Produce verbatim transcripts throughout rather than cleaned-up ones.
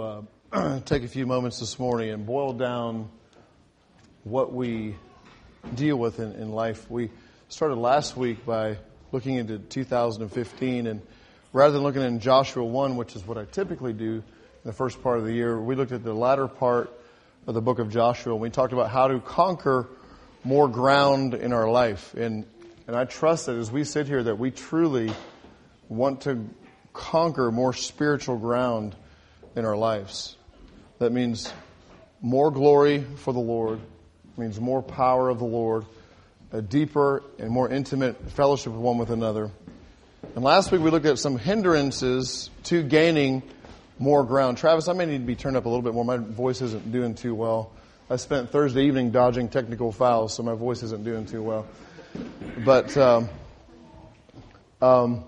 to uh, take a few moments this morning and boil down what we deal with in, in life. We started last week by looking into two thousand fifteen, and rather than looking in Joshua one, which is what I typically do in the first part of the year, we looked at the latter part of the book of Joshua. We talked about how to conquer more ground in our life. And, and I trust that as we sit here that we truly want to conquer more spiritual ground in our lives. That means more glory for the Lord. It means more power of the Lord. A deeper and more intimate fellowship with one with another. And last week we looked at some hindrances to gaining more ground. Travis, I may need to be turned up a little bit more. My voice isn't doing too well. I spent Thursday evening dodging technical fouls, so my voice isn't doing too well. But um, um,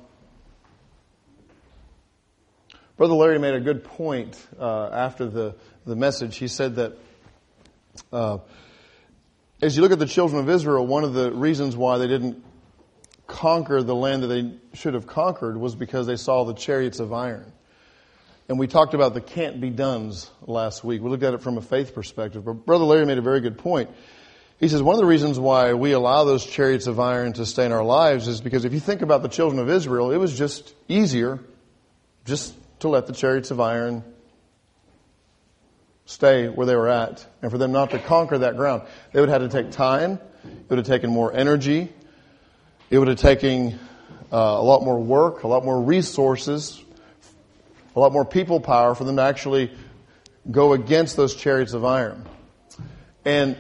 Brother Larry made a good point uh, after the, the message. He said that uh, as you look at the children of Israel, one of the reasons why they didn't conquer the land that they should have conquered was because they saw the chariots of iron. And we talked about the can't-be-dones last week. We looked at it from a faith perspective. But Brother Larry made a very good point. He says one of the reasons why we allow those chariots of iron to stay in our lives is because if you think about the children of Israel, it was just easier just to let the chariots of iron stay where they were at and for them not to conquer that ground. They would have had to take time. It would have taken more energy. It would have taken uh, a lot more work, a lot more resources, a lot more people power for them to actually go against those chariots of iron. And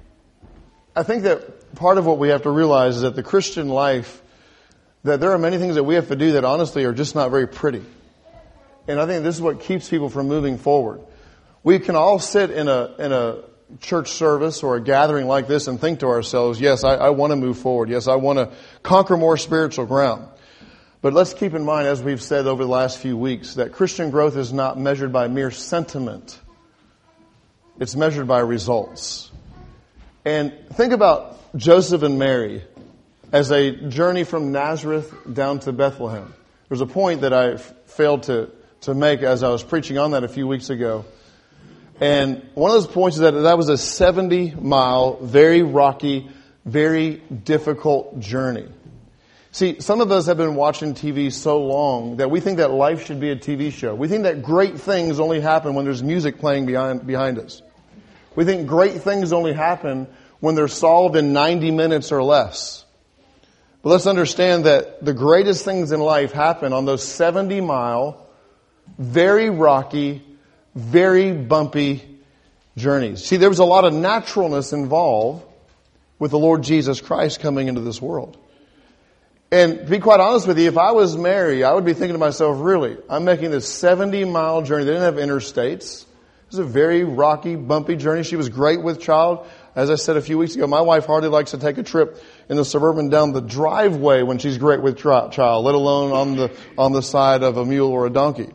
I think that part of what we have to realize is that the Christian life, that there are many things that we have to do that honestly are just not very pretty. And I think this is what keeps people from moving forward. We can all sit in a in a church service or a gathering like this and think to ourselves, yes, I, I want to move forward. Yes, I want to conquer more spiritual ground. But let's keep in mind, as we've said over the last few weeks, that Christian growth is not measured by mere sentiment. It's measured by results. And think about Joseph and Mary as they journey from Nazareth down to Bethlehem. There's a point that I failed to, to make as I was preaching on that a few weeks ago. And one of those points is that that was a seventy-mile, very rocky, very difficult journey. See, some of us have been watching T V so long that we think that life should be a T V show. We think that great things only happen when there's music playing behind, behind us. We think great things only happen when they're solved in ninety minutes or less. But let's understand that the greatest things in life happen on those seventy-mile, very rocky, very bumpy journeys. See, there was a lot of naturalness involved with the Lord Jesus Christ coming into this world. And to be quite honest with you, if I was Mary, I would be thinking to myself, really, I'm making this seventy-mile journey. They didn't have interstates. It was a very rocky, bumpy journey. She was great with child. As I said a few weeks ago, my wife hardly likes to take a trip in the Suburban down the driveway when she's great with child, let alone on the on the side of a mule or a donkey.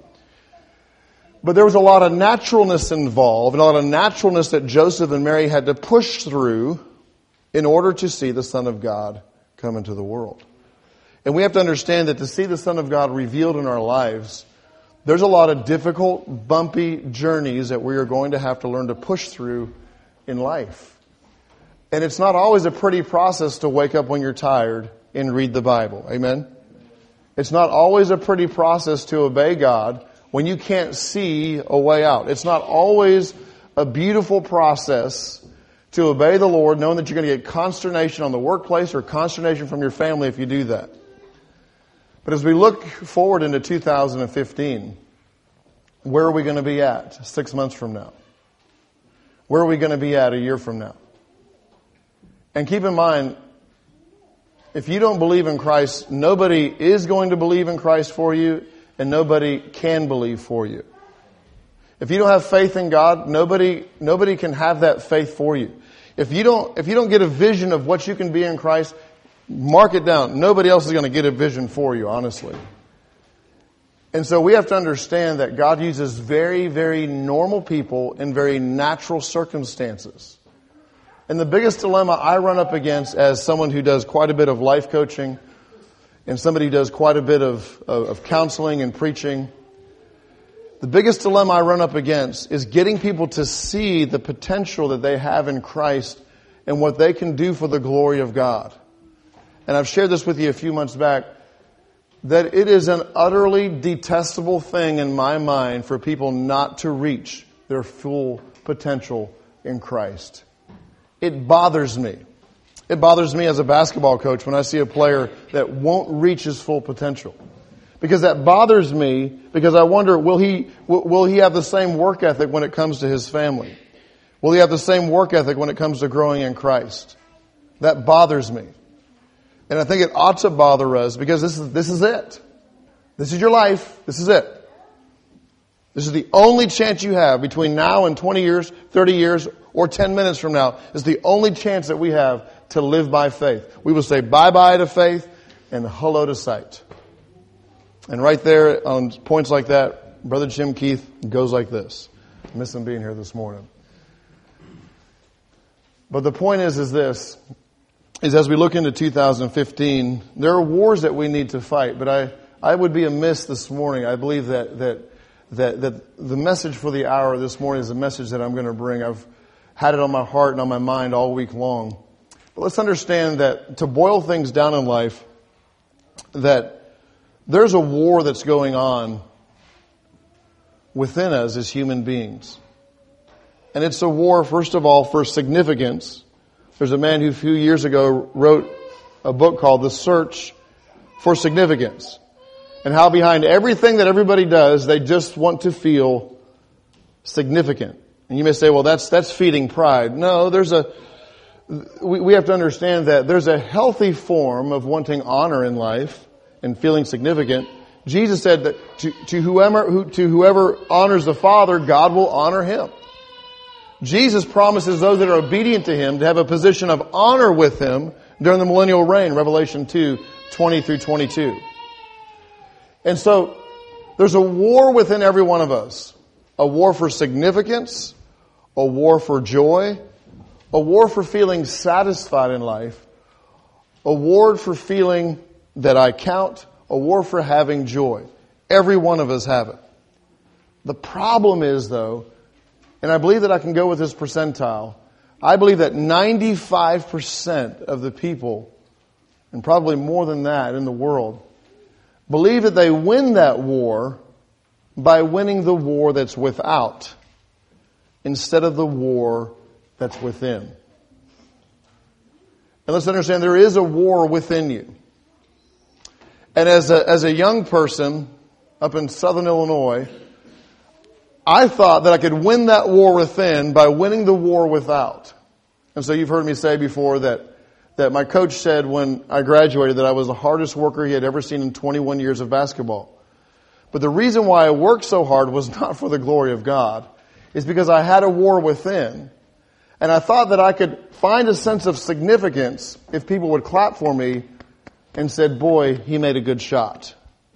But there was a lot of naturalness involved, and a lot of naturalness that Joseph and Mary had to push through in order to see the Son of God come into the world. And we have to understand that to see the Son of God revealed in our lives, there's a lot of difficult, bumpy journeys that we are going to have to learn to push through in life. And it's not always a pretty process to wake up when you're tired and read the Bible. Amen? It's not always a pretty process to obey God when you can't see a way out. It's not always a beautiful process to obey the Lord knowing that you're going to get consternation on the workplace or consternation from your family if you do that. But as we look forward into two thousand fifteen, where are we going to be at six months from now? Where are we going to be at a year from now? And keep in mind, if you don't believe in Christ, nobody is going to believe in Christ for you, and nobody can believe for you. If you don't have faith in God, nobody nobody can have that faith for you. If you don't if you don't get a vision of what you can be in Christ, mark it down. Nobody else is going to get a vision for you, honestly. And so we have to understand that God uses very, very normal people in very natural circumstances. And the biggest dilemma I run up against as someone who does quite a bit of life coaching and somebody who does quite a bit of, of, of counseling and preaching The biggest dilemma I run up against is getting people to see the potential that they have in Christ and what they can do for the glory of God. And I've shared this with you a few months back, that it is an utterly detestable thing in my mind for people not to reach their full potential in Christ. It bothers me. It bothers me as a basketball coach when I see a player that won't reach his full potential. Because that bothers me, because I wonder, will he, will, will he have the same work ethic when it comes to his family? Will he have the same work ethic when it comes to growing in Christ? That bothers me. And I think it ought to bother us because this is, this is it. This is your life. This is it. This is the only chance you have between now and twenty years, thirty years, or ten minutes from now. Is the only chance that we have to live by faith. We will say bye-bye to faith and hello to sight. And right there on points like that, Brother Jim Keith goes like this. I miss him being here this morning. But the point is, is this, is as we look into two thousand fifteen, there are wars that we need to fight. But I, I would be amiss this morning. I believe that, that, that, that the message for the hour this morning is a message that I'm going to bring. I've had it on my heart and on my mind all week long. But let's understand that to boil things down in life, that there's a war that's going on within us as human beings. And it's a war, first of all, for significance. There's a man who a few years ago wrote a book called The Search for Significance. And how behind everything that everybody does, they just want to feel significant. And you may say, well, that's that's feeding pride. No, there's a we, we have to understand that there's a healthy form of wanting honor in life and feeling significant. Jesus said that to, to whoever who, to whoever honors the Father, God will honor him. Jesus promises those that are obedient to him to have a position of honor with him during the millennial reign, Revelation two, twenty through twenty-two. And so there's a war within every one of us. A war for significance, a war for joy, a war for feeling satisfied in life, a war for feeling that I count, a war for having joy. Every one of us have it. The problem is, though, and I believe that I can go with this percentile, I believe that ninety-five percent of the people, and probably more than that in the world, believe that they win that war by winning the war that's without instead of the war that's within. And let's understand there is a war within you. And as a, as a young person up in southern Illinois, I thought that I could win that war within by winning the war without. And so you've heard me say before that, that my coach said when I graduated that I was the hardest worker he had ever seen in twenty-one years of basketball. But the reason why I worked so hard was not for the glory of God. It's because I had a war within. And I thought that I could find a sense of significance if people would clap for me and said, boy, he made a good shot.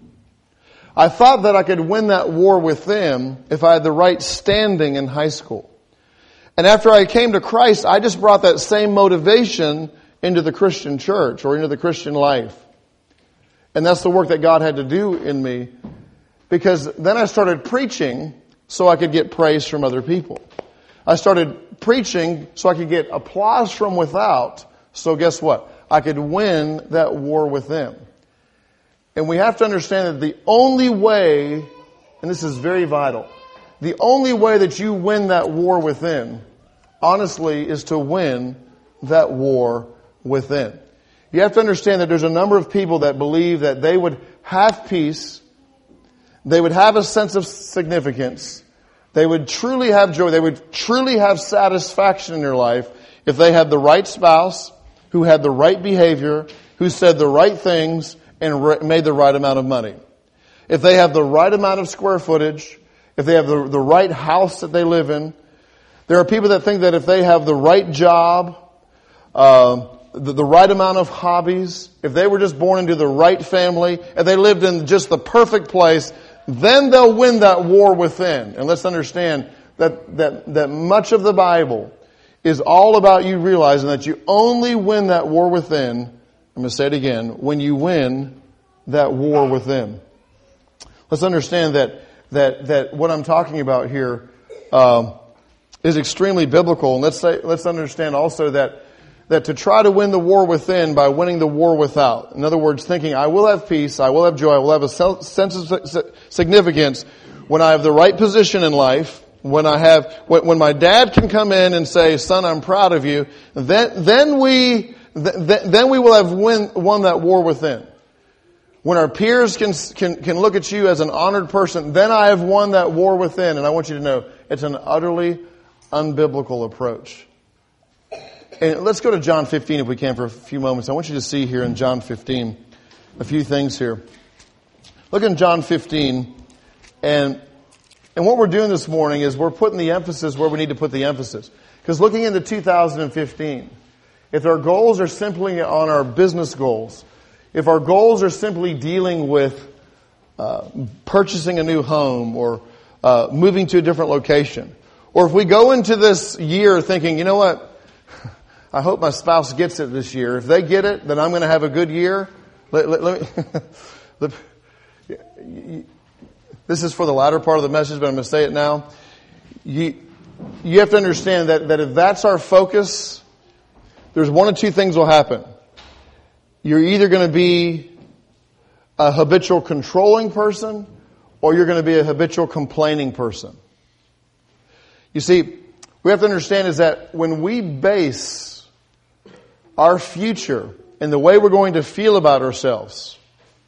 I thought that I could win that war within if I had the right standing in high school. And after I came to Christ, I just brought that same motivation into the Christian church or into the Christian life. And that's the work that God had to do in me. Because then I started preaching so I could get praise from other people. I started preaching so I could get applause from without. So guess what? I could win that war with them. And we have to understand that the only way, and this is very vital, the only way that you win that war within, honestly, is to win that war within. You have to understand that there's a number of people that believe that they would have peace, they would have a sense of significance, they would truly have joy, they would truly have satisfaction in their life if they had the right spouse, who had the right behavior, who said the right things, and re- made the right amount of money. If they have the right amount of square footage, if they have the, the right house that they live in. There are people that think that if they have the right job, uh, the, the right amount of hobbies, if they were just born into the right family, if they lived in just the perfect place, then they'll win that war within. And let's understand that, that, that much of the Bible is all about you realizing that you only win that war within, I'm going to say it again, when you win that war within. Let's understand that that that what I'm talking about here um, is extremely biblical. And let's say let's understand also that that to try to win the war within by winning the war without. In other words, thinking I will have peace, I will have joy, I will have a sense of significance when I have the right position in life. When I have, when my dad can come in and say, "Son, I'm proud of you," then then we then we will have win, won that war within. When our peers can can can look at you as an honored person, then I have won that war within. And I want you to know it's an utterly unbiblical approach. And let's go to John fifteen if we can for a few moments. I want you to see here in John fifteen a few things here. Look in John fifteen, and. And what we're doing this morning is we're putting the emphasis where we need to put the emphasis. Because looking into two thousand fifteen, if our goals are simply on our business goals, if our goals are simply dealing with uh, purchasing a new home or uh, moving to a different location, or if we go into this year thinking, you know what, I hope my spouse gets it this year. If they get it, then I'm going to have a good year. Let, let, let me... let, This is for the latter part of the message, but I'm going to say it now. You, you have to understand that, that if that's our focus, there's one of two things will happen. You're either going to be a habitual controlling person, or you're going to be a habitual complaining person. You see, we have to understand is that when we base our future and the way we're going to feel about ourselves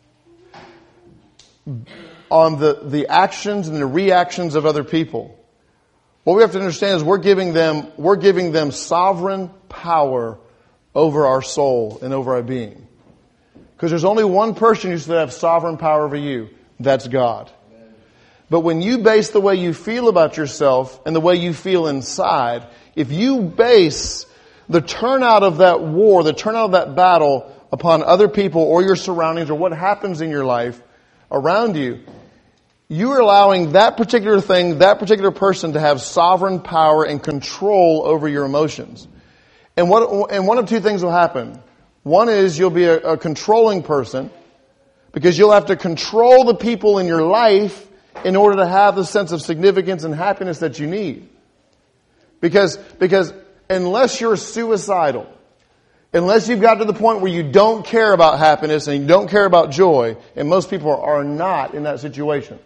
on the, the actions and the reactions of other people, what we have to understand is we're giving them, we're giving them sovereign power over our soul and over our being. Because there's only one person who should have sovereign power over you. That's God. Amen. But when you base the way you feel about yourself and the way you feel inside, if you base the turnout of that war, the turnout of that battle upon other people or your surroundings or what happens in your life around you, you are allowing that particular thing, that particular person to have sovereign power and control over your emotions. And what, and one of two things will happen. One is you'll be a, a controlling person because you'll have to control the people in your life in order to have the sense of significance and happiness that you need. Because, because unless you're suicidal, unless you've got to the point where you don't care about happiness and you don't care about joy, and most people are not in that situation.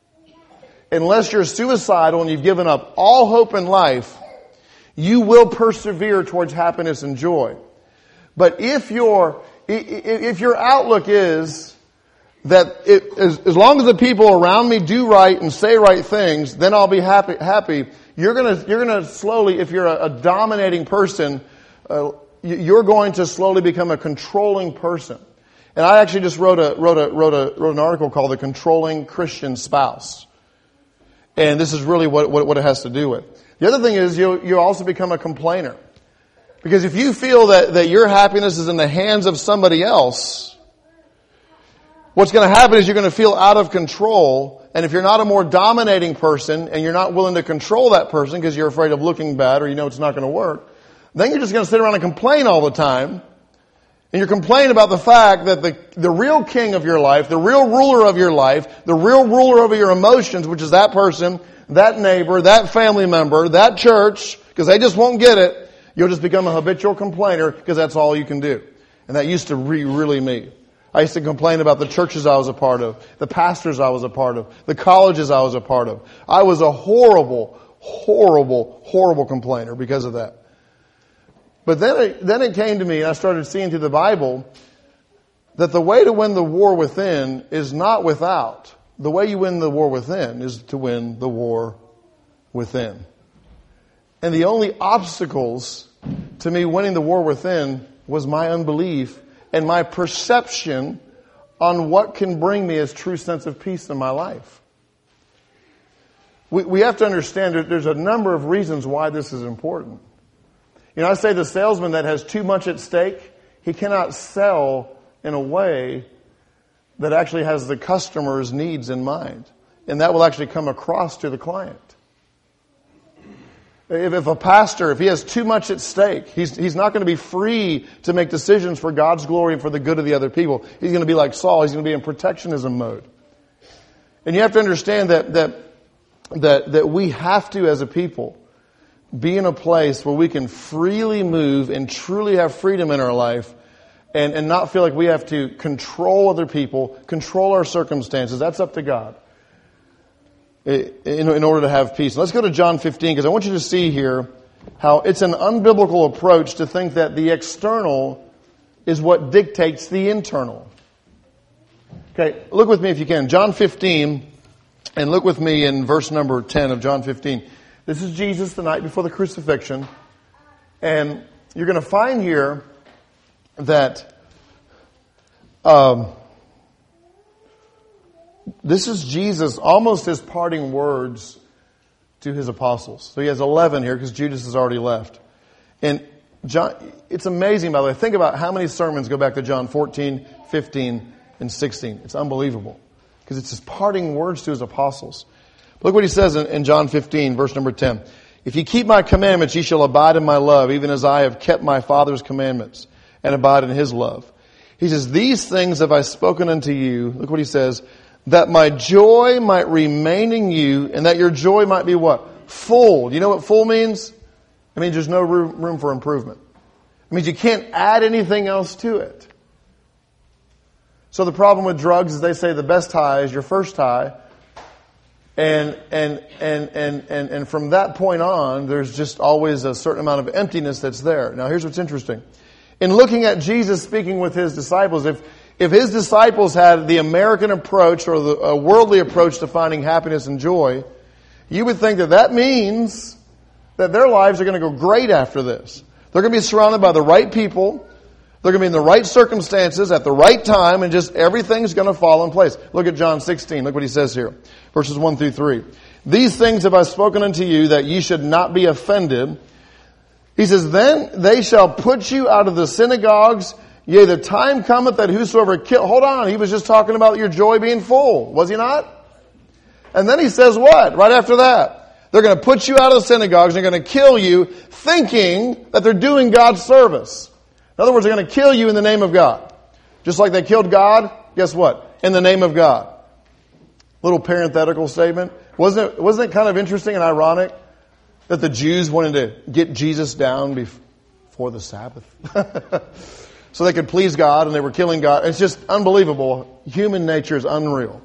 Unless you're suicidal and you've given up all hope in life, you will persevere towards happiness and joy. But if your if your outlook is that it, as, as long as the people around me do right and say right things, then I'll be happy. Happy. You're gonna you're gonna slowly, if you're a, a dominating person, uh, you're going to slowly become a controlling person. And I actually just wrote a wrote a wrote a wrote an article called "The Controlling Christian Spouse." And this is really what, what, what it has to do with. The other thing is you'll, you'll also become a complainer. Because if you feel that, that your happiness is in the hands of somebody else, what's going to happen is you're going to feel out of control. And if you're not a more dominating person and you're not willing to control that person because you're afraid of looking bad or you know it's not going to work, then you're just going to sit around and complain all the time. And you're complaining about the fact that the, the real king of your life, the real ruler of your life, the real ruler over your emotions, which is that person, that neighbor, that family member, that church, because they just won't get it, you'll just become a habitual complainer because that's all you can do. And that used to be really me. I used to complain about the churches I was a part of, the pastors I was a part of, the colleges I was a part of. I was a horrible, horrible, horrible complainer because of that. But then it, then it came to me, and I started seeing through the Bible that the way to win the war within is not without. The way you win the war within is to win the war within. And the only obstacles to me winning the war within was my unbelief and my perception on what can bring me a true sense of peace in my life. We, we have to understand that there's a number of reasons why this is important. You know, I say the salesman that has too much at stake, he cannot sell in a way that actually has the customer's needs in mind. And that will actually come across to the client. If, if a pastor, if he has too much at stake, he's, he's not going to be free to make decisions for God's glory and for the good of the other people. He's going to be like Saul. He's going to be in protectionism mode. And you have to understand that, that, that, that we have to, as a people, be in a place where we can freely move and truly have freedom in our life and, and not feel like we have to control other people, control our circumstances. That's up to God in, in order to have peace. Let's go to John fifteen, because I want you to see here how it's an unbiblical approach to think that the external is what dictates the internal. Okay, look with me if you can. John fifteen, and look with me in verse number ten of John fifteen. This is Jesus the night before the crucifixion. And you're going to find here that um, this is Jesus, almost his parting words to his apostles. So he has eleven here because Judas has already left. And John, it's amazing, by the way. Think about how many sermons go back to John fourteen, fifteen, and sixteen. It's unbelievable because it's his parting words to his apostles. Look what he says in, in John fifteen, verse number ten. If you keep my commandments, ye shall abide in my love, even as I have kept my Father's commandments and abide in his love. He says, these things have I spoken unto you. Look what he says. That my joy might remain in you, and that your joy might be what? Full. Do you know what full means? It means there's no room, room for improvement. It means you can't add anything else to it. So the problem with drugs is they say the best high is your first high. And, and, and, and, and, and from that point on, there's just always a certain amount of emptiness that's there. Now here's what's interesting. In looking at Jesus speaking with his disciples, if, if his disciples had the American approach or the uh, worldly approach to finding happiness and joy, you would think that that means that their lives are going to go great after this. They're going to be surrounded by the right people. They're going to be in the right circumstances at the right time, and just everything's going to fall in place. Look at John sixteen. Look what he says here. Verses one through three. These things have I spoken unto you, that ye should not be offended. He says, then they shall put you out of the synagogues. Yea, the time cometh that whosoever kill... Hold on, he was just talking about your joy being full. Was he not? And then he says what? Right after that. They're going to put you out of the synagogues, and they're going to kill you, thinking that they're doing God's service. In other words, they're going to kill you in the name of God. Just like they killed God, guess what? In the name of God. Little parenthetical statement. Wasn't it, wasn't it kind of interesting and ironic that the Jews wanted to get Jesus down before the Sabbath? So they could please God, and they were killing God. It's just unbelievable. Human nature is unreal.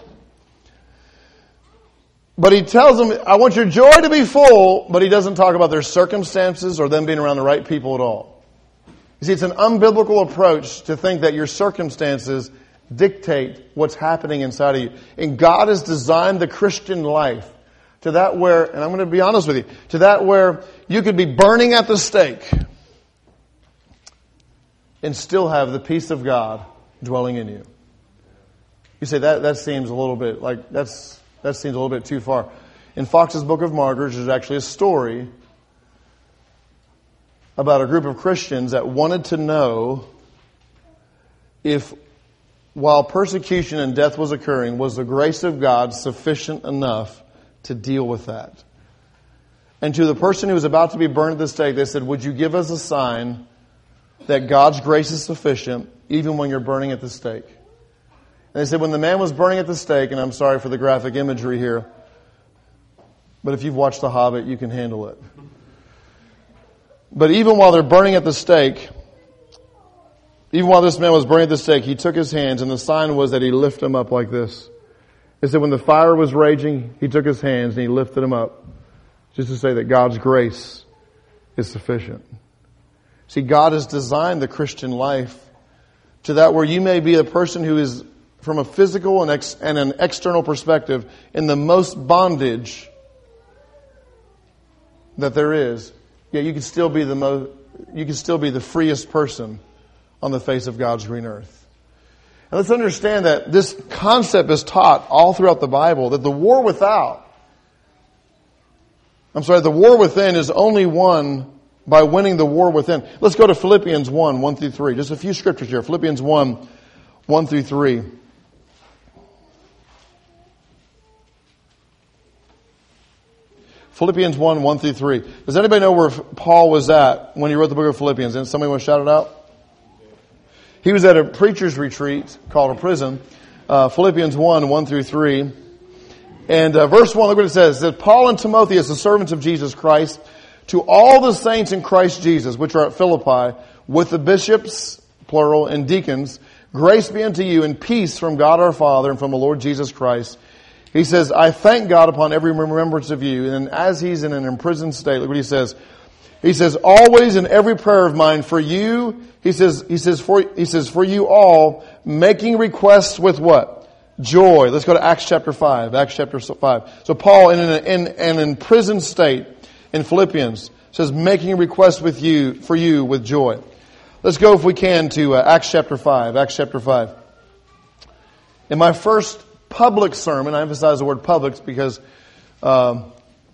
But he tells them, I want your joy to be full, but he doesn't talk about their circumstances or them being around the right people at all. You see, it's an unbiblical approach to think that your circumstances dictate what's happening inside of you. And God has designed the Christian life to that where, and I'm going to be honest with you, to that where you could be burning at the stake and still have the peace of God dwelling in you. You say, that, that seems a little bit like, that's, that seems a little bit too far. In Fox's Book of Martyrs, there's actually a story about a group of Christians that wanted to know if, while persecution and death was occurring, was the grace of God sufficient enough to deal with that. And to the person who was about to be burned at the stake, they said, would you give us a sign that God's grace is sufficient even when you're burning at the stake? And they said, when the man was burning at the stake, and I'm sorry for the graphic imagery here, but if you've watched The Hobbit, you can handle it. But even while they're burning at the stake, even while this man was burning at the stake, he took his hands, and the sign was that he lifted them up like this. It said when the fire was raging, he took his hands and he lifted them up, just to say that God's grace is sufficient. See, God has designed the Christian life to that where you may be a person who is, from a physical and, ex- and an external perspective, in the most bondage that there is. Yet you can still be the most, you can still be the freest person on the face of God's green earth. And let's understand that this concept is taught all throughout the Bible, that the war without, I'm sorry, the war within is only won by winning the war within. Let's go to Philippians one, one through three. Just a few scriptures here. Philippians one, one through three. Philippians one, one through three. Does anybody know where Paul was at when he wrote the book of Philippians? And somebody want to shout it out? He was at a preacher's retreat called a prison. uh, Philippians one, one through three. And uh, verse one, look what it says. It says, Paul and Timotheus, the servants of Jesus Christ, to all the saints in Christ Jesus, which are at Philippi, with the bishops, plural, and deacons, grace be unto you and peace from God our Father and from the Lord Jesus Christ. He says, I thank God upon every remembrance of you. And as he's in an imprisoned state, look what he says. He says, always in every prayer of mine for you, he says, he says, for, he says, for you all, making requests with what? Joy. Let's go to Acts chapter five. Acts chapter five. So Paul, in an, in an imprisoned state in Philippians, says, making requests with you, for you with joy. Let's go, if we can, to uh, Acts chapter five. Acts chapter five. In my first public sermon, I emphasize the word public because um,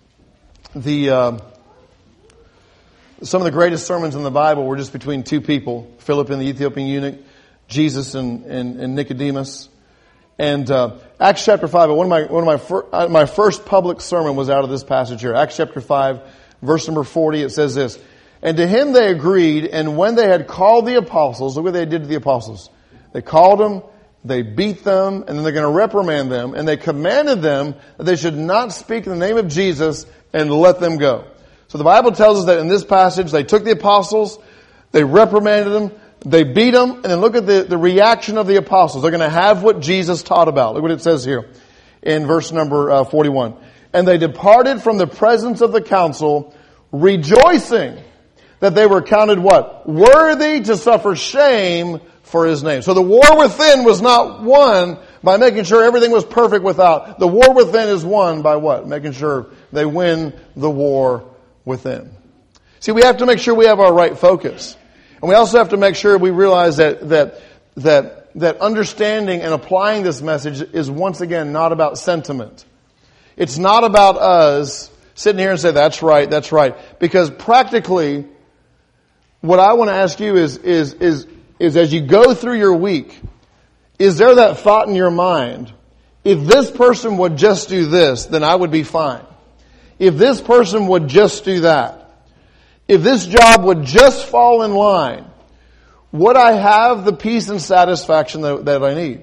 the uh, some of the greatest sermons in the Bible were just between two people, Philip and the Ethiopian eunuch, Jesus and, and, and Nicodemus. And uh, Acts chapter five. One of my one of my fir- uh, my first public sermon was out of this passage here. Acts chapter five, verse number forty. It says this. And to him they agreed, and when they had called the apostles, look what they did to the apostles. They called them, they beat them, and then they're going to reprimand them, and they commanded them that they should not speak in the name of Jesus and let them go. So the Bible tells us that in this passage, they took the apostles, they reprimanded them, they beat them, and then look at the, the reaction of the apostles. They're going to have what Jesus taught about. Look what it says here in verse number uh, forty-one. And they departed from the presence of the council, rejoicing that they were counted what? Worthy to suffer shame for his name. So the war within was not won by making sure everything was perfect without. The war within is won by what? Making sure they win the war within. See, we have to make sure we have our right focus. And we also have to make sure we realize that, that, that, that understanding and applying this message is once again not about sentiment. It's not about us sitting here and say, that's right, that's right. Because practically, what I want to ask you is, is, is, is as you go through your week, is there that thought in your mind, if this person would just do this, then I would be fine. If this person would just do that, if this job would just fall in line, would I have the peace and satisfaction that, that I need?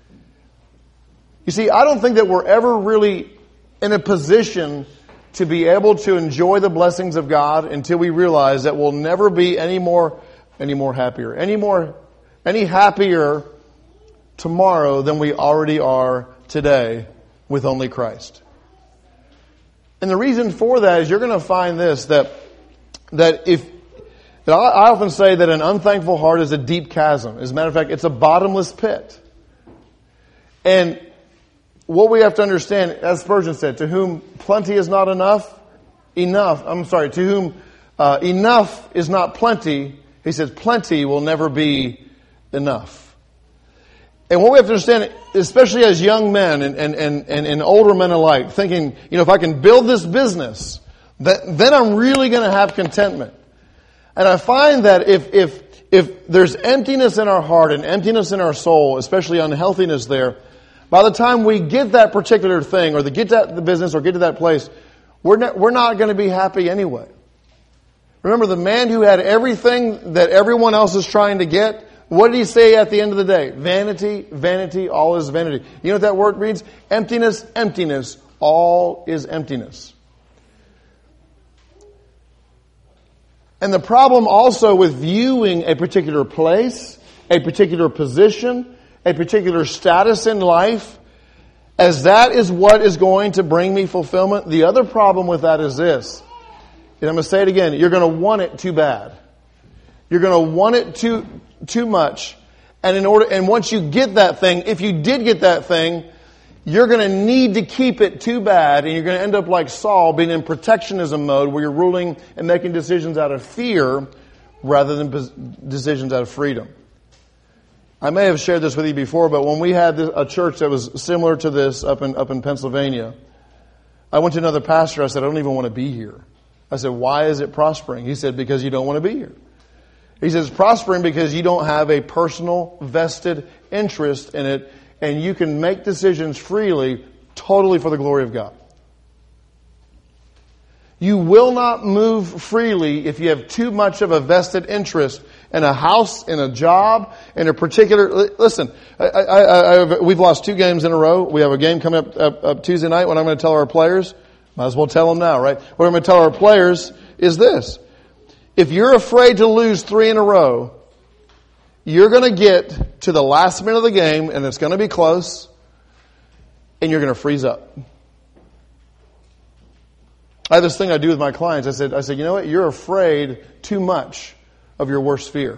You see, I don't think that we're ever really in a position to be able to enjoy the blessings of God until we realize that we'll never be any more, any more happier, any more, any happier tomorrow than we already are today with only Christ. And the reason for that is you're going to find this, that, that if, that I often say that an unthankful heart is a deep chasm. As a matter of fact, it's a bottomless pit. And what we have to understand, as Spurgeon said, to whom plenty is not enough, enough, I'm sorry, to whom uh, enough is not plenty, he says plenty will never be enough. And what we have to understand, especially as young men and, and, and, and, and older men alike, thinking, you know, if I can build this business, that, then I'm really going to have contentment. And I find that if, if, if there's emptiness in our heart and emptiness in our soul, especially unhealthiness there, by the time we get that particular thing, or the get that the business, or get to that place, we're not, we're not going to be happy anyway. Remember, the man who had everything that everyone else is trying to get, what did he say at the end of the day? Vanity, vanity, all is vanity. You know what that word means? Emptiness, emptiness, all is emptiness. And the problem also with viewing a particular place, a particular position, a particular status in life, as that is what is going to bring me fulfillment. The other problem with that is this. And I'm going to say it again. You're going to want it too bad. You're going to want it too, too much. And in order, and once you get that thing, if you did get that thing, you're going to need to keep it too bad. And you're going to end up like Saul, being in protectionism mode, where you're ruling and making decisions out of fear rather than decisions out of freedom. I may have shared this with you before, but when we had a church that was similar to this up in, up in Pennsylvania, I went to another pastor. I said, I don't even want to be here. I said, why is it prospering? He said, because you don't want to be here. He says, it's prospering because you don't have a personal vested interest in it, and you can make decisions freely, totally for the glory of God. You will not move freely if you have too much of a vested interest in a house, in a job, in a particular... Listen, I, I, I, I, we've lost two games in a row. We have a game coming up, up, up Tuesday night. What I'm going to tell our players, might as well tell them now, right? What I'm going to tell our players is this. If you're afraid to lose three in a row, you're going to get to the last minute of the game, and it's going to be close, and you're going to freeze up. I have this thing I do with my clients. I said, I said, you know what? You're afraid too much of your worst fear.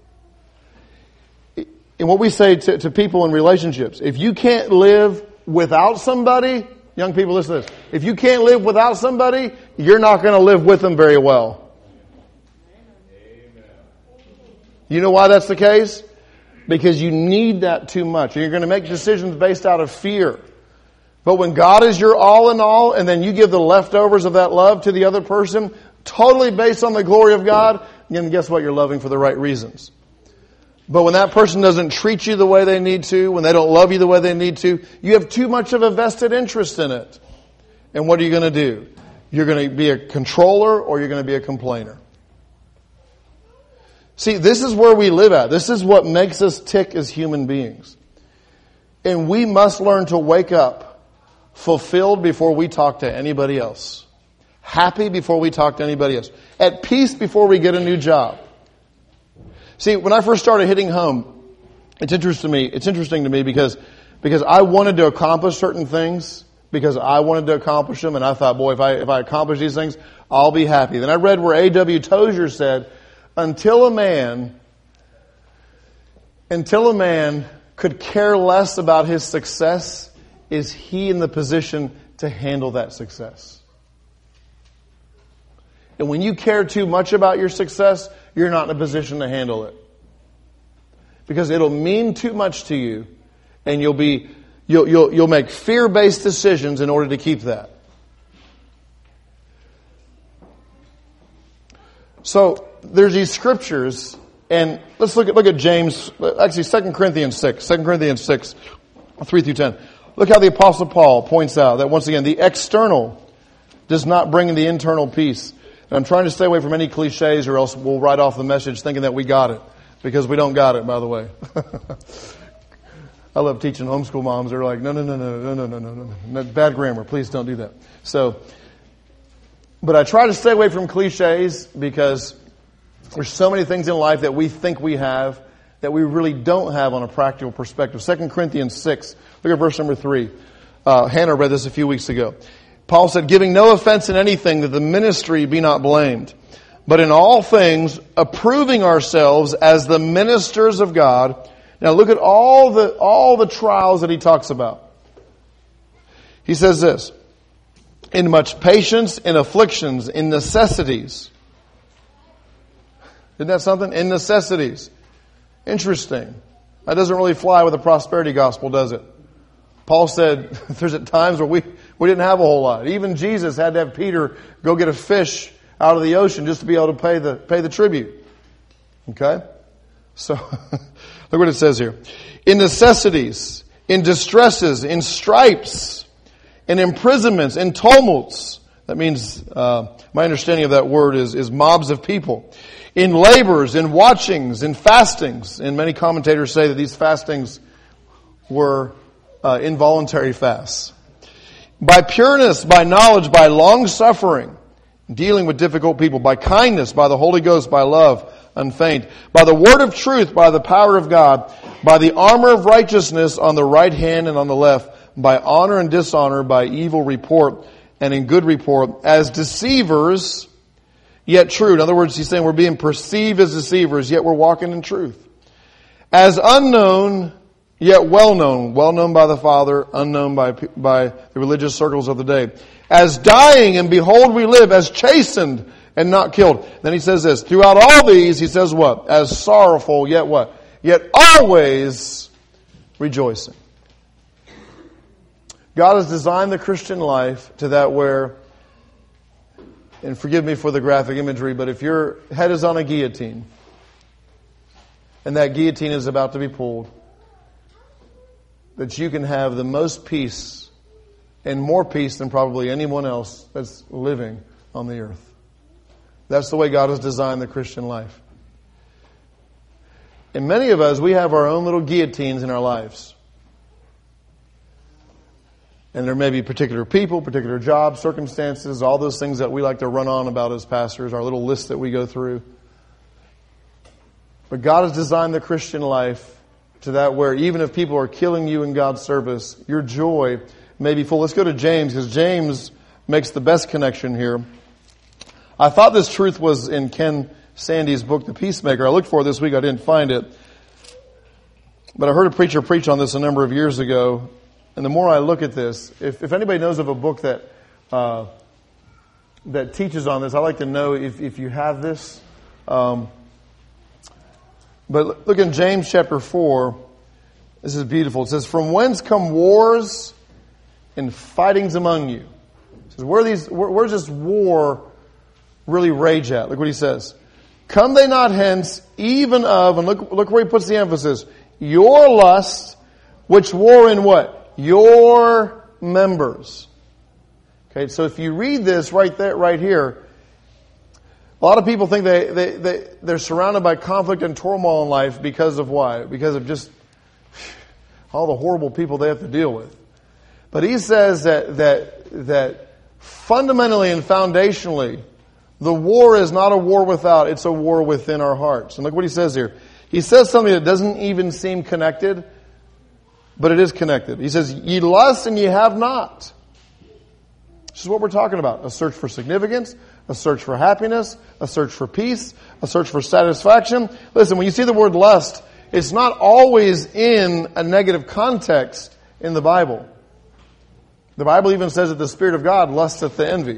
And what we say to, to people in relationships, if you can't live without somebody, young people, listen to this. If you can't live without somebody, you're not going to live with them very well. You know why that's the case? Because you need that too much. And you're going to make decisions based out of fear. But when God is your all in all, and then you give the leftovers of that love to the other person, totally based on the glory of God, then guess what? You're loving for the right reasons. But when that person doesn't treat you the way they need to, when they don't love you the way they need to, you have too much of a vested interest in it. And what are you going to do? You're going to be a controller or you're going to be a complainer. See, this is where we live at. This is what makes us tick as human beings. And we must learn to wake up fulfilled before we talk to anybody else. Happy before we talk to anybody else. At peace before we get a new job. See, when I first started hitting home, it's interesting to me, it's interesting to me because, because I wanted to accomplish certain things because I wanted to accomplish them, and I thought, boy, if I, if I accomplish these things, I'll be happy. Then I read where A W Tozier said, Until a man, until a man could care less about his success, is he in the position to handle that success. And when you care too much about your success, you're not in a position to handle it. Because it'll mean too much to you, and you'll be, you'll, you'll, you'll make fear-based decisions in order to keep that. So, there's these scriptures, and let's look at look at James, actually Second Corinthians six, Second Corinthians six, three through ten. Look how the Apostle Paul points out that once again, the external does not bring in the internal peace. And I'm trying to stay away from any cliches or else we'll write off the message thinking that we got it. Because we don't got it, by the way. I love teaching homeschool moms. They're like, no, no, no, no, no, no, no, no, no, no. Bad grammar. Please don't do that. So, but I try to stay away from cliches because there's so many things in life that we think we have that we really don't have on a practical perspective. Second Corinthians six, look at verse number three. Uh, Hannah read this a few weeks ago. Paul said, giving no offense in anything, that the ministry be not blamed, but in all things approving ourselves as the ministers of God. Now look at all the all the trials that he talks about. He says this, in much patience, in afflictions, in necessities. Isn't that something? In necessities. Interesting. That doesn't really fly with the prosperity gospel, does it? Paul said there's at times where we, we didn't have a whole lot. Even Jesus had to have Peter go get a fish out of the ocean just to be able to pay the pay the tribute. Okay? So, look what it says here. In necessities, in distresses, in stripes, in imprisonments, in tumults. That means, uh, my understanding of that word is, is mobs of people. In labors, in watchings, in fastings. And many commentators say that these fastings were uh, involuntary fasts. By pureness, by knowledge, by long suffering, dealing with difficult people, by kindness, by the Holy Ghost, by love, unfeigned, by the word of truth, by the power of God, by the armor of righteousness on the right hand and on the left, by honor and dishonor, by evil report and in good report, as deceivers, yet true. In other words, he's saying we're being perceived as deceivers, yet we're walking in truth. As unknown, yet well known, well known by the Father, unknown by by the religious circles of the day. As dying, and behold we live, as chastened and not killed. Then he says this, throughout all these, he says what? As sorrowful, yet what? Yet always rejoicing. God has designed the Christian life to that where, and forgive me for the graphic imagery, but if your head is on a guillotine, and that guillotine is about to be pulled, that you can have the most peace, and more peace than probably anyone else that's living, on the earth. That's the way God has designed the Christian life. And many of us, we have our own little guillotines in our lives. And there may be particular people, particular jobs, circumstances, all those things that we like to run on about as pastors, our little list that we go through. But God has designed the Christian life to that where even if people are killing you in God's service, your joy may be full. Let's go to James, because James makes the best connection here. I thought this truth was in Ken Sande's book, The Peacemaker. I looked for it this week. I didn't find it. But I heard a preacher preach on this a number of years ago. And the more I look at this, if, if anybody knows of a book that uh, that teaches on this, I'd like to know if, if you have this. Um, but look in James chapter four. This is beautiful. It says, "From whence come wars and fightings among you?" It says, where these, where, where's this war really rage at? Look what he says. "Come they not hence, even of," and look, look where he puts the emphasis, "your lust, which war in" what? "Your members." Okay, so if you read this right there, right here, a lot of people think they, they, they, they're surrounded by conflict and turmoil in life because of why? Because of just all the horrible people they have to deal with. But he says that, that, that fundamentally and foundationally, the war is not a war without, it's a war within our hearts. And look what he says here. He says something that doesn't even seem connected, but it is connected. He says, "Ye lust and ye have not." This is what we're talking about. A search for significance, a search for happiness, a search for peace, a search for satisfaction. Listen, when you see the word lust, it's not always in a negative context in the Bible. The Bible even says that the Spirit of God lusteth to envy.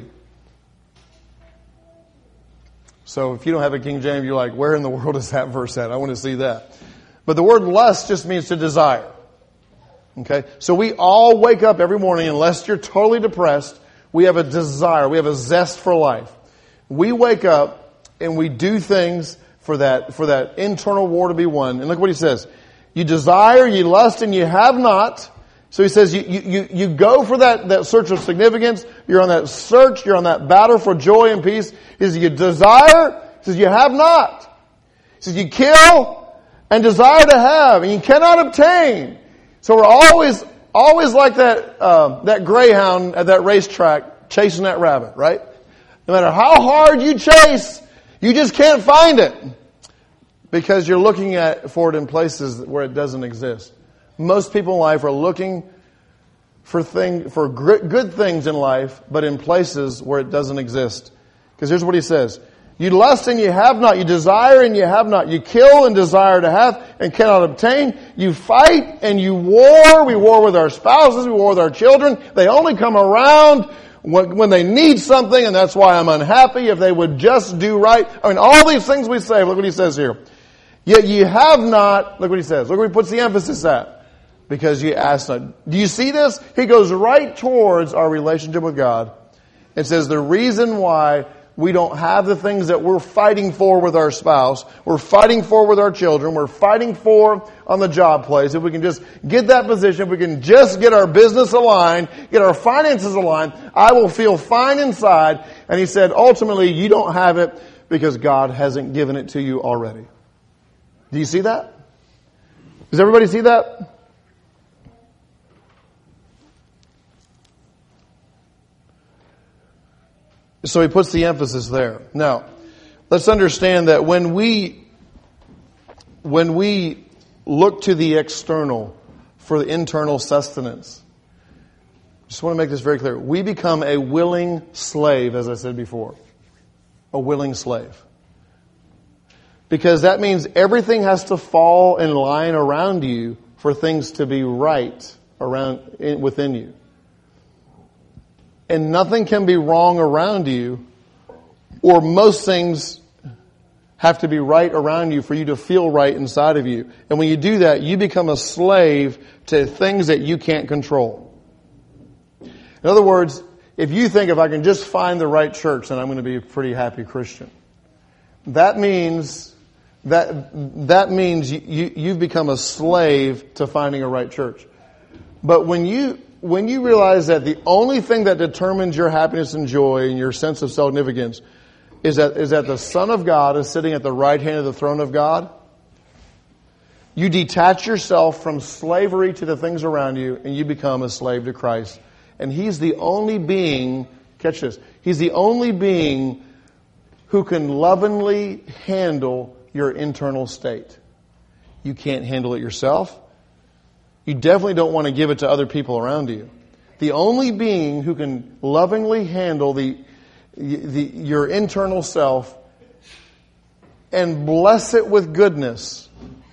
So if you don't have a King James, you're like, where in the world is that verse at? I want to see that. But the word lust just means to desire. Okay? So we all wake up every morning, unless you're totally depressed, we have a desire. We have a zest for life. We wake up and we do things for that, for that internal war to be won. And look what he says. You desire, you lust, and you have not. So he says you, you, you go for that, that search of significance. You're on that search. You're on that battle for joy and peace. He says you desire. He says you have not. He says you kill and desire to have, and you cannot obtain. So we're always, always like that, uh, that greyhound at that racetrack chasing that rabbit, right? No matter how hard you chase, you just can't find it because you're looking at for it in places where it doesn't exist. Most people in life are looking for thing, for good things in life, but in places where it doesn't exist. Because here's what he says. You lust and you have not. You desire and you have not. You kill and desire to have and cannot obtain. You fight and you war. We war with our spouses. We war with our children. They only come around when, when they need something, and that's why I'm unhappy. If they would just do right. I mean, all these things we say. Look what he says here. Yet you have not. Look what he says. Look where he puts the emphasis at. Because you ask not. Do you see this? He goes right towards our relationship with God. It says the reason why we don't have the things that we're fighting for with our spouse, we're fighting for with our children, we're fighting for on the job place. If we can just get that position, if we can just get our business aligned, get our finances aligned, I will feel fine inside. And he said, ultimately, you don't have it because God hasn't given it to you already. Do you see that? Does everybody see that? So he puts the emphasis there. Now, let's understand that when we, when we look to the external for the internal sustenance, I just want to make this very clear. We become a willing slave, as I said before. A willing slave. Because that means everything has to fall in line around you for things to be right around within you. And nothing can be wrong around you, or most things have to be right around you for you to feel right inside of you. And when you do that, you become a slave to things that you can't control. In other words, if you think if I can just find the right church, then I'm going to be a pretty happy Christian. That means that that means you, you you've become a slave to finding a right church. But when you when you realize that the only thing that determines your happiness and joy and your sense of significance is that, is that the Son of God is sitting at the right hand of the throne of God, you detach yourself from slavery to the things around you and you become a slave to Christ. And He's the only being, catch this, He's the only being who can lovingly handle your internal state. You can't handle it yourself. You definitely don't want to give it to other people around you. The only being who can lovingly handle the, the your internal self and bless it with goodness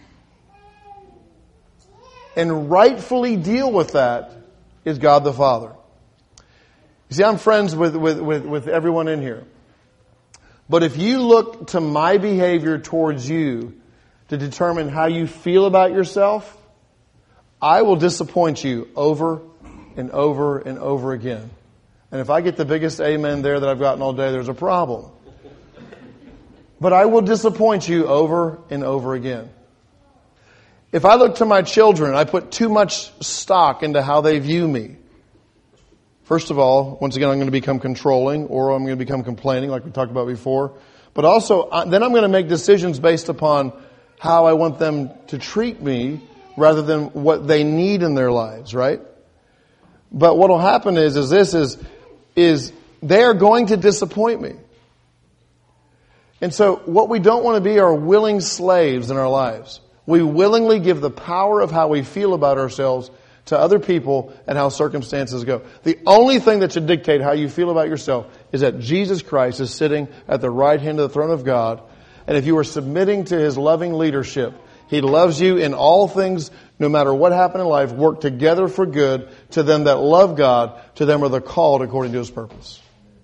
and rightfully deal with that is God the Father. You see, I'm friends with, with, with, with everyone in here. But if you look to my behavior towards you to determine how you feel about yourself, I will disappoint you over and over and over again. And if I get the biggest amen there that I've gotten all day, there's a problem. But I will disappoint you over and over again. If I look to my children, I put too much stock into how they view me. First of all, once again, I'm going to become controlling, or I'm going to become complaining, like we talked about before. But also, then I'm going to make decisions based upon how I want them to treat me rather than what they need in their lives, right? But what will happen is, is this is, is they are going to disappoint me. And so what we don't want to be are willing slaves in our lives. We willingly give the power of how we feel about ourselves to other people and how circumstances go. The only thing that should dictate how you feel about yourself is that Jesus Christ is sitting at the right hand of the throne of God. And if you are submitting to His loving leadership, He loves you in all things, no matter what happened in life, work together for good to them that love God, to them are the called according to His purpose.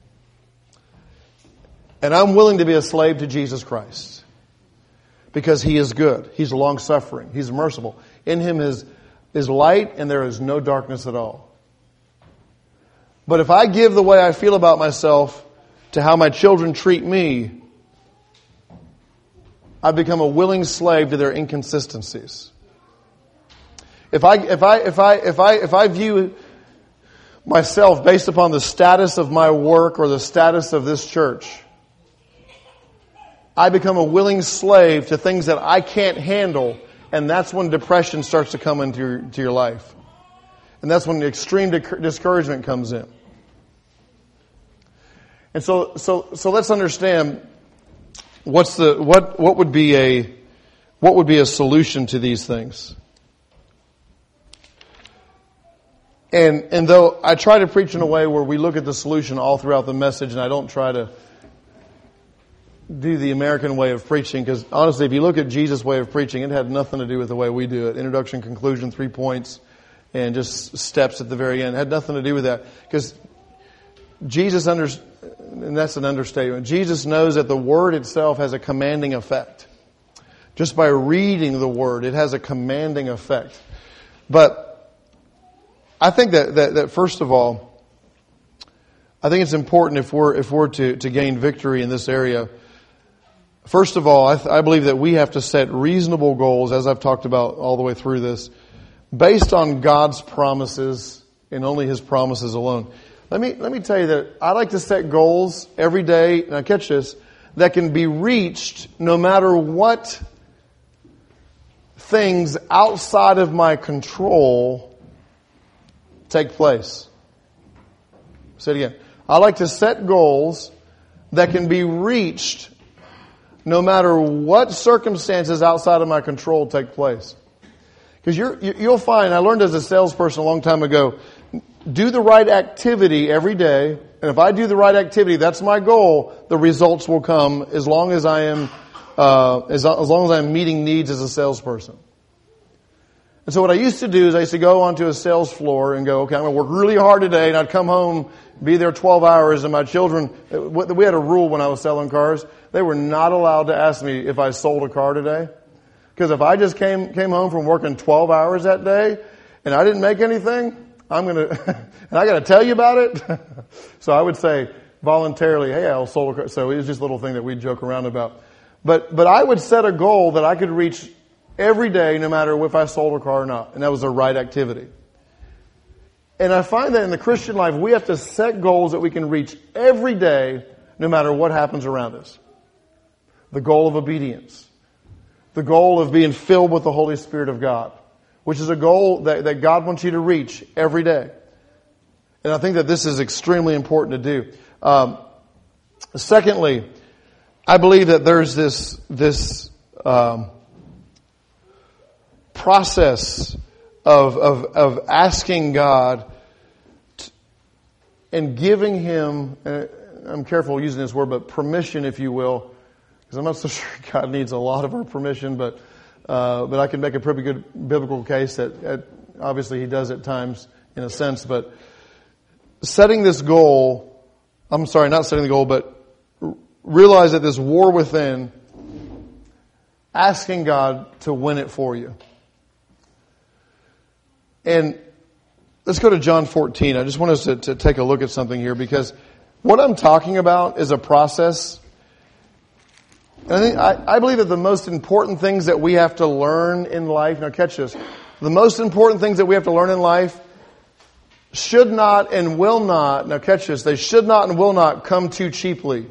And I'm willing to be a slave to Jesus Christ because He is good. He's long-suffering. He's merciful. In Him is, is light and there is no darkness at all. But if I give the way I feel about myself to how my children treat me, I become a willing slave to their inconsistencies. If I, if I, if I, if I, if I view myself based upon the status of my work or the status of this church, I become a willing slave to things that I can't handle, and that's when depression starts to come into your, to your life. And that's when the extreme discouragement comes in. And so, so, so let's understand what's the, what, what would be a, what would be a solution to these things. And, and though I try to preach in a way where we look at the solution all throughout the message, and I don't try to do the American way of preaching, because honestly, if you look at Jesus' way of preaching, it had nothing to do with the way we do it. Introduction, conclusion, three points, and just steps at the very end. It had nothing to do with that. Because Jesus, under, and that's an understatement, Jesus knows that the Word itself has a commanding effect. Just by reading the Word, it has a commanding effect. But I think that, that, that first of all, I think it's important if we're, if we're to, to gain victory in this area. First of all, I, th- I believe that we have to set reasonable goals, as I've talked about all the way through this, based on God's promises and only His promises alone. Let me, let me tell you that I like to set goals every day, now catch this, that can be reached no matter what things outside of my control take place. Say it again. I like to set goals that can be reached no matter what circumstances outside of my control take place. Because you're, you'll find, I learned as a salesperson a long time ago, do the right activity every day, and if I do the right activity, that's my goal, the results will come as long as I am, uh, as, as long as I'm meeting needs as a salesperson. And so what I used to do is I used to go onto a sales floor and go, okay, I'm going to work really hard today, and I'd come home, be there twelve hours, and my children, we had a rule when I was selling cars, they were not allowed to ask me if I sold a car today. Because if I just came, came home from working twelve hours that day, and I didn't make anything, I'm going to, and I got to tell you about it. So I would say voluntarily, hey, I'll sold a car. So it was just a little thing that we'd joke around about. But, but I would set a goal that I could reach every day, no matter if I sold a car or not. And that was the right activity. And I find that in the Christian life, we have to set goals that we can reach every day, no matter what happens around us. The goal of obedience. The goal of being filled with the Holy Spirit of God, which is a goal that, that God wants you to reach every day. And I think that this is extremely important to do. Um, secondly, I believe that there's this, this um, process of, of, of asking God to, and giving Him, uh, I'm careful using this word, but permission, if you will, because I'm not so sure God needs a lot of our permission, but uh, but I can make a pretty good biblical case that, that obviously He does at times in a sense. But setting this goal, I'm sorry, not setting the goal, but realize that this war within, asking God to win it for you. And let's go to John fourteen. I just want us to, to take a look at something here, because what I'm talking about is a process. And I, think, I, I believe that the most important things that we have to learn in life, now catch this, the most important things that we have to learn in life should not and will not, now catch this, they should not and will not come too cheaply.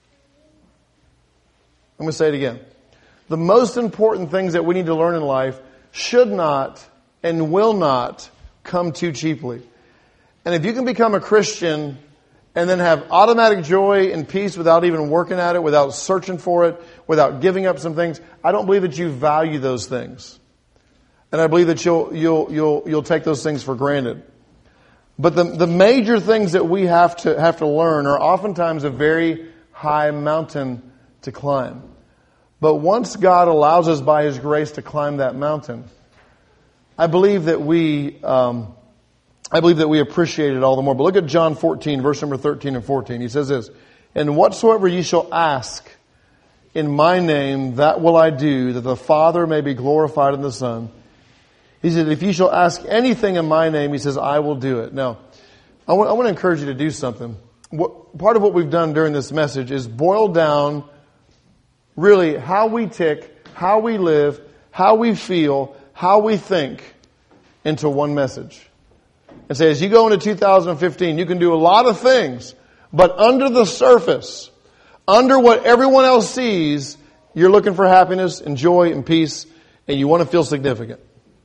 I'm going to say it again. The most important things that we need to learn in life should not and will not come too cheaply. And if you can become a Christian and then have automatic joy and peace without even working at it, without searching for it, without giving up some things, I don't believe that you value those things. And I believe that you'll you'll you'll you'll take those things for granted. But the the major things that we have to have to learn are oftentimes a very high mountain to climb. But once God allows us by His grace to climb that mountain, I believe that we um, I believe that we appreciate it all the more. But look at John fourteen, verse number thirteen and fourteen. He says this, "And whatsoever ye shall ask in my name, that will I do, that the Father may be glorified in the Son." He said, "If ye shall ask anything in my name," He says, "I will do it." Now, I want, I want to encourage you to do something. What, part of what we've done during this message is boil down really how we tick, how we live, how we feel, how we think into one message. And say, as you go into two thousand fifteen, you can do a lot of things, but under the surface, under what everyone else sees, you're looking for happiness and joy and peace, and you want to feel significant.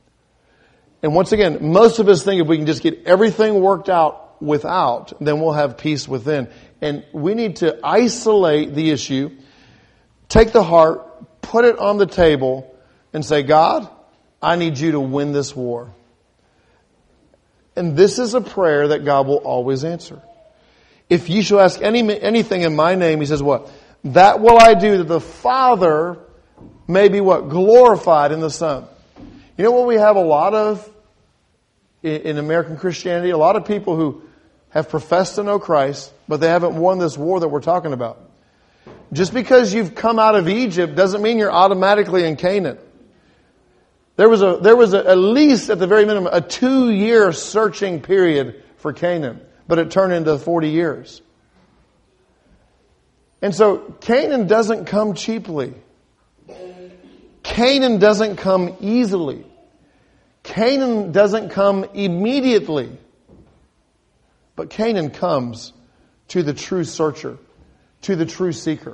And once again, most of us think if we can just get everything worked out without, then we'll have peace within. And we need to isolate the issue, take the heart, put it on the table, and say, God, I need you to win this war. And this is a prayer that God will always answer. If you shall ask any anything in my name, He says what? That will I do, that the Father may be what? Glorified in the Son. You know what we have a lot of in American Christianity? A lot of people who have professed to know Christ, but they haven't won this war that we're talking about. Just because you've come out of Egypt doesn't mean you're automatically in Canaan. There was a, there was a, at least at the very minimum, a two-year searching period for Canaan, but it turned into forty years. And so Canaan doesn't come cheaply. Canaan doesn't come easily. Canaan doesn't come immediately. But Canaan comes to the true searcher, to the true seeker.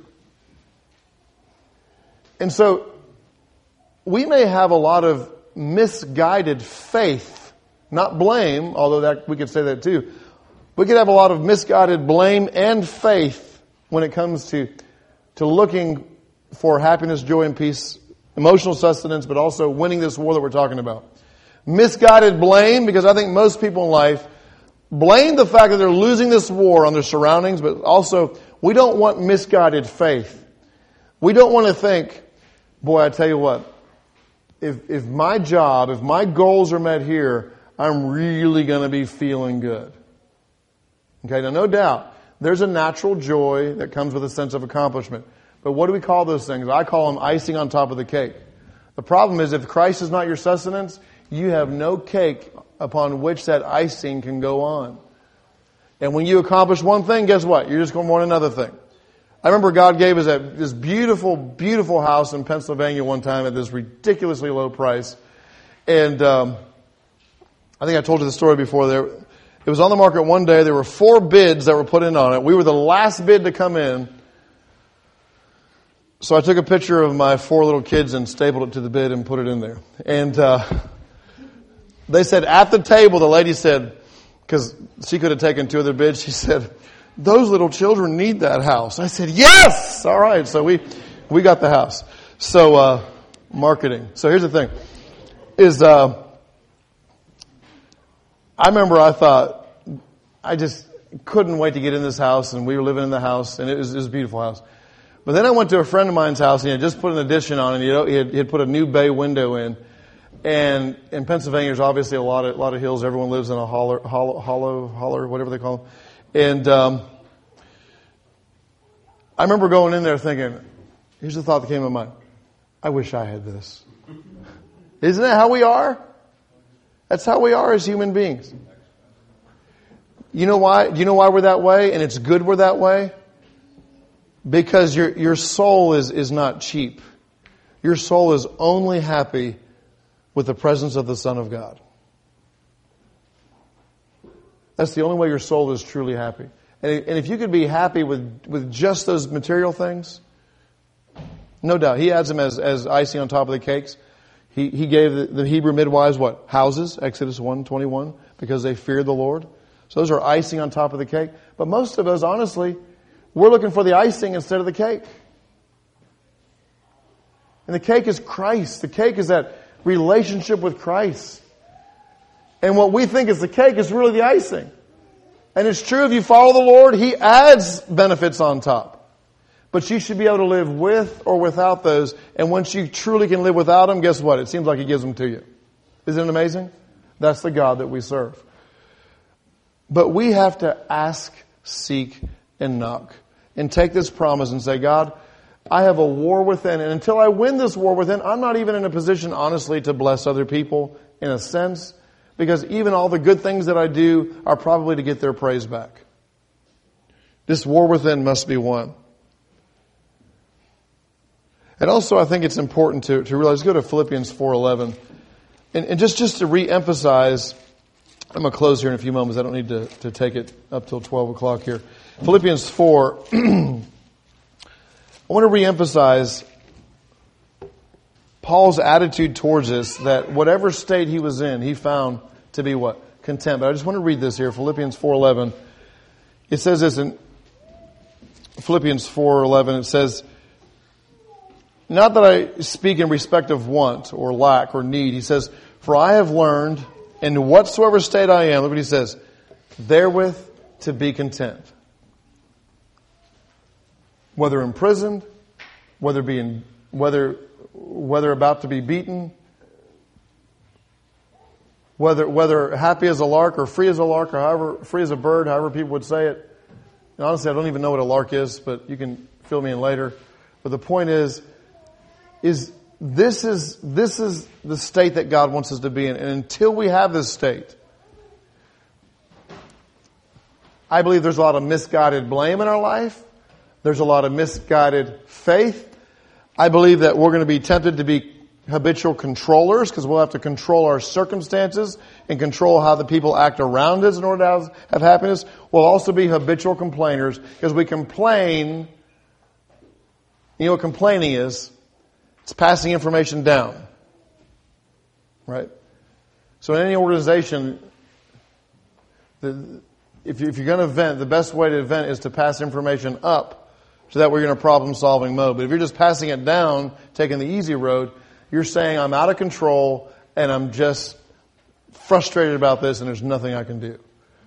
And so we may have a lot of misguided faith, not blame, although that we could say that too. We could have a lot of misguided blame and faith when it comes to, to looking for happiness, joy, and peace, emotional sustenance, but also winning this war that we're talking about. Misguided blame, because I think most people in life blame the fact that they're losing this war on their surroundings, but also we don't want misguided faith. We don't want to think, boy, I tell you what, if if my job, if my goals are met here, I'm really going to be feeling good. Okay, now no doubt, there's a natural joy that comes with a sense of accomplishment. But what do we call those things? I call them icing on top of the cake. The problem is if Christ is not your sustenance, you have no cake upon which that icing can go on. And when you accomplish one thing, guess what? You're just going to want another thing. I remember God gave us that, this beautiful, beautiful house in Pennsylvania one time at this ridiculously low price. And um, I think I told you the story before. There, It was on the market one day. There were four bids that were put in on it. We were the last bid to come in. So I took a picture of my four little kids and stapled it to the bid and put it in there. And uh, they said at the table, the lady said, because she could have taken two other bids, she said, those little children need that house. I said, yes! All right, so we we got the house. So, uh, marketing. So here's the thing. Is uh, I remember I thought, I just couldn't wait to get in this house, and we were living in the house, and it was, it was a beautiful house. But then I went to a friend of mine's house, and he had just put an addition on, and you know, he had, he had put a new bay window in. And in Pennsylvania, there's obviously a lot of, a lot of hills. Everyone lives in a holler, hollow, hollow, holler, whatever they call them. And um, I remember going in there thinking, here's the thought that came to my mind. I wish I had this. Isn't that how we are? That's how we are as human beings. You know why? Do you know why we're that way? And it's good we're that way? Because your your soul is, is not cheap. Your soul is only happy with the presence of the Son of God. That's the only way your soul is truly happy. And if you could be happy with, with just those material things, no doubt. He adds them as, as icing on top of the cakes. He, he gave the, the Hebrew midwives what? Houses, Exodus one twenty-one, because they feared the Lord. So those are icing on top of the cake. But most of us, honestly, we're looking for the icing instead of the cake. And the cake is Christ. The cake is that relationship with Christ. And what we think is the cake is really the icing. And it's true, if you follow the Lord, He adds benefits on top. But you should be able to live with or without those. And once you truly can live without them, guess what? It seems like He gives them to you. Isn't it amazing? That's the God that we serve. But we have to ask, seek, and knock. And take this promise and say, God, I have a war within. And until I win this war within, I'm not even in a position, honestly, to bless other people in a sense. Because even all the good things that I do are probably to get their praise back. This war within must be won. And also I think it's important to, to realize, go to Philippians four eleven. And, and just, just to re-emphasize, I'm going to close here in a few moments. I don't need to, to take it up till twelve o'clock here. Philippians four, I want to re-emphasize Paul's attitude towards this, that whatever state he was in, he found to be what? Content. But I just want to read this here, Philippians four eleven. It says this in Philippians four eleven. It says, not that I speak in respect of want or lack or need. He says, for I have learned in whatsoever state I am, look what he says, therewith to be content. Whether imprisoned, whether being, whether whether about to be beaten, whether whether happy as a lark or free as a lark, or however free as a bird, however people would say it. And honestly, I don't even know what a lark is, but you can fill me in later. But the point is, is this is this is the state that God wants us to be in. And until we have this state, I believe there's a lot of misguided blame in our life. There's a lot of misguided faith. I believe that we're going to be tempted to be habitual controllers, because we'll have to control our circumstances and control how the people act around us in order to have, have happiness. We'll also be habitual complainers, because we complain. You know what complaining is? It's passing information down. Right? So in any organization, the, if, you, if you're going to vent, the best way to vent is to pass information up. So that way you're in a problem-solving mode. But if you're just passing it down, taking the easy road, you're saying, I'm out of control and I'm just frustrated about this and there's nothing I can do.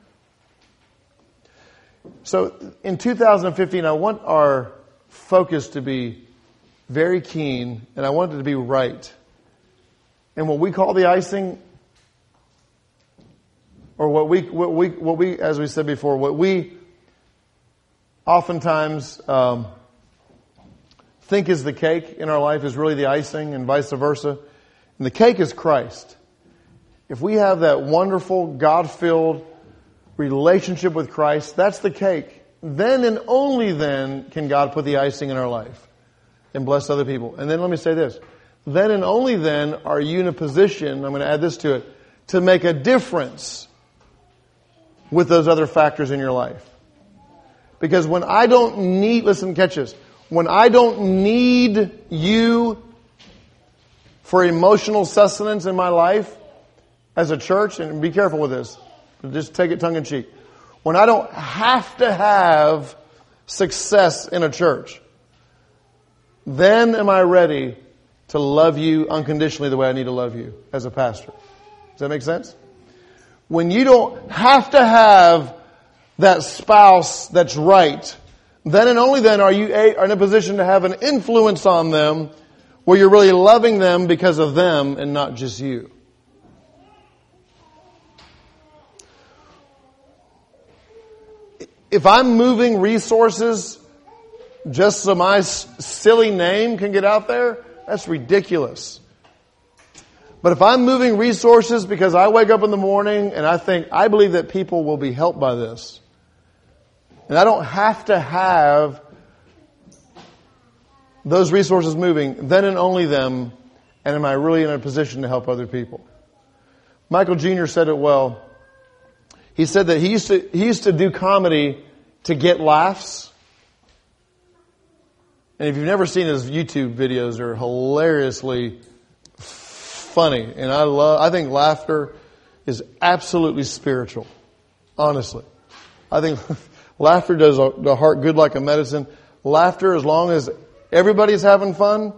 So in two thousand fifteen, I want our focus to be very keen, and I want it to be right. And what we call the icing, or what we, what we, what we, as we said before, what we oftentimes um, think is the cake in our life is really the icing, and vice versa. And the cake is Christ. If we have that wonderful, God-filled relationship with Christ, that's the cake. Then and only then can God put the icing in our life and bless other people. And then let me say this. Then and only then are you in a position, I'm going to add this to it, to make a difference with those other factors in your life. Because when I don't need, listen, catch this. When I don't need you for emotional sustenance in my life as a church, and be careful with this, just take it tongue in cheek. When I don't have to have success in a church, then am I ready to love you unconditionally the way I need to love you as a pastor. Does that make sense? When you don't have to have that spouse that's right, then and only then are you a, are in a position to have an influence on them where you're really loving them because of them and not just you. If I'm moving resources just so my silly name can get out there, that's ridiculous. But if I'm moving resources because I wake up in the morning and I think, I believe that people will be helped by this, and I don't have to have those resources moving, then and only them, and am I really in a position to help other people? Michael Junior said it well. He said that he used to, he used to do comedy to get laughs. And if you've never seen his YouTube videos, they're hilariously funny. And I love, I think laughter is absolutely spiritual. Honestly. I think laughter does the heart good like a medicine. Laughter, as long as everybody's having fun,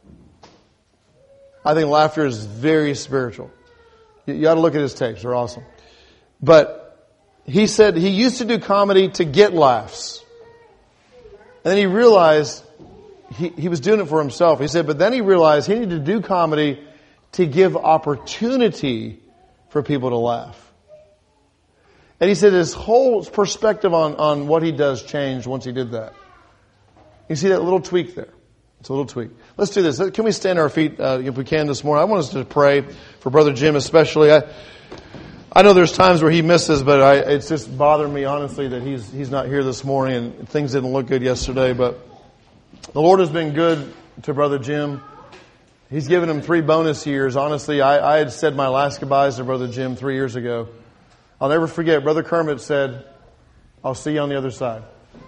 I think laughter is very spiritual. You, you ought to look at his tapes. They're awesome. But he said he used to do comedy to get laughs. And then he realized he, he was doing it for himself. He said, but then he realized he needed to do comedy to give opportunity for people to laugh. And he said his whole perspective on, on what he does changed once he did that. You see that little tweak there? It's a little tweak. Let's do this. Can we stand on our feet uh, if we can this morning? I want us to pray for Brother Jim especially. I, I know there's times where he misses, but I, it's just bothering me, honestly, that he's he's not here this morning and things didn't look good yesterday. But the Lord has been good to Brother Jim. He's given him three bonus years. Honestly, I, I had said my last goodbyes to Brother Jim three years ago. I'll never forget, Brother Kermit said, I'll see you on the other side.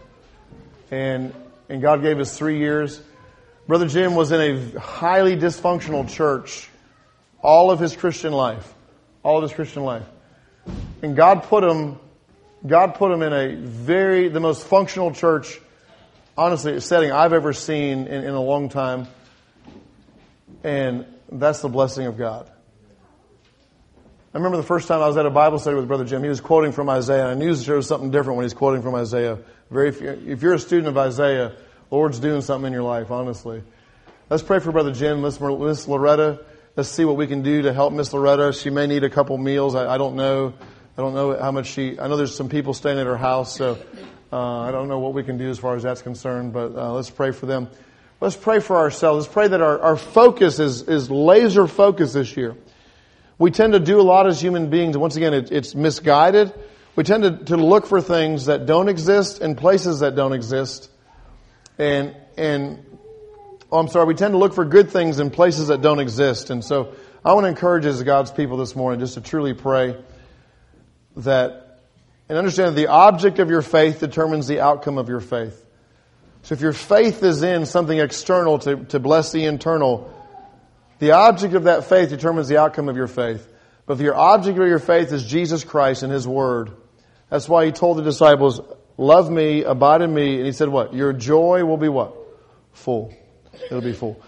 And and God gave us three years. Brother Jim was in a highly dysfunctional church all of his Christian life. All of his Christian life. And God put him, God put him in a very, the most functional church, honestly, setting I've ever seen in, in a long time. And that's the blessing of God. I remember the first time I was at a Bible study with Brother Jim, he was quoting from Isaiah. And I knew there was something different when he's quoting from Isaiah. Very, if you're a student of Isaiah, the Lord's doing something in your life, honestly. Let's pray for Brother Jim, Miss Loretta. Let's see what we can do to help Miss Loretta. She may need a couple meals. I, I don't know. I don't know how much she... I know there's some people staying at her house, so uh, I don't know what we can do as far as that's concerned, but uh, let's pray for them. Let's pray for ourselves. Let's pray that our, our focus is, is laser focused this year. We tend to do a lot as human beings. Once again, it, it's misguided. We tend to, to look for things that don't exist in places that don't exist. And, and, oh, I'm sorry, we tend to look for good things in places that don't exist. And so I want to encourage as God's people this morning just to truly pray that, and understand that the object of your faith determines the outcome of your faith. So if your faith is in something external to, to bless the internal, the object of that faith determines the outcome of your faith. But if your object of your faith is Jesus Christ and His Word, that's why He told the disciples, love me, abide in me. And He said what? Your joy will be what? Full. It'll be full.